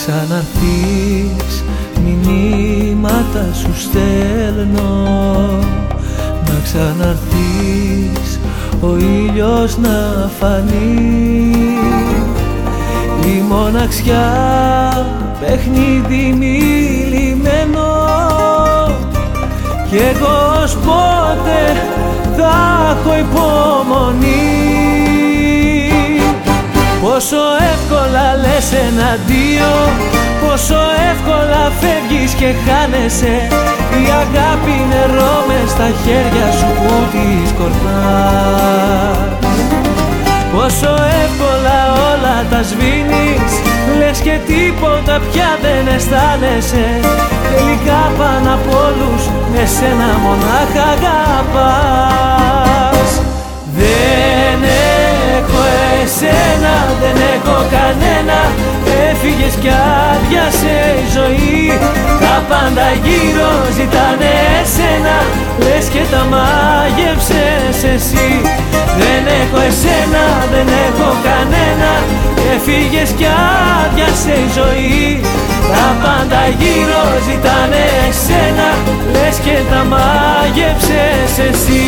ξαναρθείς, μηνύματα σου στέλνω. Να ξαναρθείς, ο ήλιος να φανεί. Η μοναξιά παιχνίδι μιλημένο, κι εγώ ως πότε θα έχω υπομονή. Πόσο εύκολα λες ένα αντίο, πόσο εύκολα φεύγεις και χάνεσαι. Η αγάπη νερό μες στα χέρια σου που τη σκορπάς. Πόσο εύκολα όλα τα σβήνεις, λες και τίποτα πια δεν αισθάνεσαι. Τελικά πάνω απ' όλους εσένα μονάχα αγαπάς. Δεν έχω εσένα, δεν έχω κανένα. Έφυγες κι άδειασε η ζωή. Τα πάντα γύρω ζητάνε εσένα, λες και τα μάγεψες εσύ. Δεν έχω εσένα, δεν έχω κανένα. Έφυγες κι άδειασε η ζωή. Τα πάντα γύρω ζητάνε εσένα, λες και τα μάγεψες εσύ.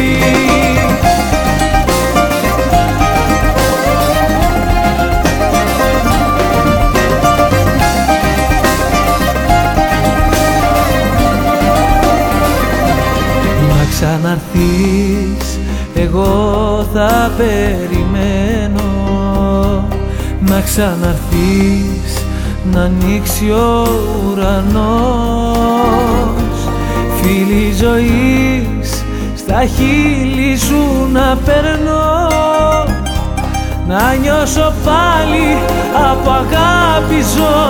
Να ξαναρθείς, εγώ θα περιμένω. Να ξαναρθείς, να ανοίξει ο ουρανός. Φίλη ζωής, στα χείλη σου να περνώ. Να νιώσω πάλι από αγάπη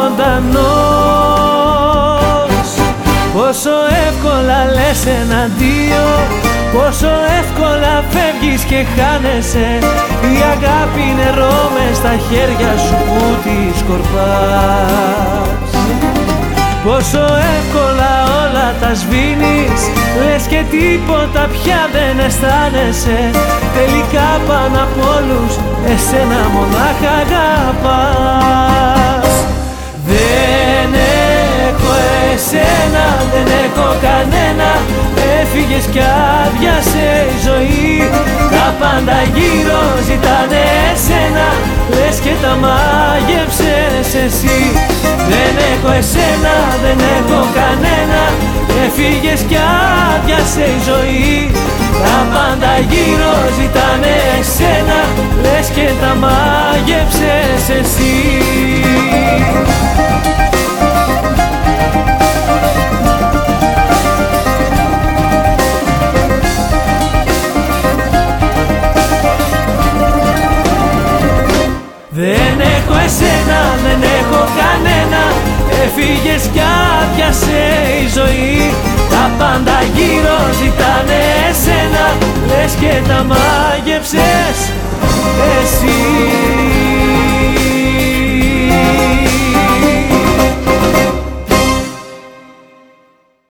ζωντανός. Πόσο εύκολα λες ένα αντίο, πόσο εύκολα φεύγεις και χάνεσαι. Η αγάπη νερό μες στα χέρια σου που τη σκορπάς. Πόσο εύκολα όλα τα σβήνεις, λες και τίποτα πια δεν αισθάνεσαι. Τελικά πάνω απ' όλους εσένα μονάχα αγαπάς. Δεν έχω εσένα, δεν έχω κανένα. Έφυγες κι άδειασε η ζωή. Τα πάντα γύρω ζητάνε εσένα, λες και τα μάγεψες εσύ. Δεν έχω εσένα, δεν έχω κανένα. Έφυγες κι άδειασε η ζωή. Τα πάντα γύρω ζητάνε εσένα, λες και τα μάγεψες εσύ. Δεν έχω εσένα, δεν έχω κανένα. Έφυγες κι άδειασε η ζωή. Τα πάντα γύρω ζητάνε εσένα, λες και τα μάγεψες εσύ.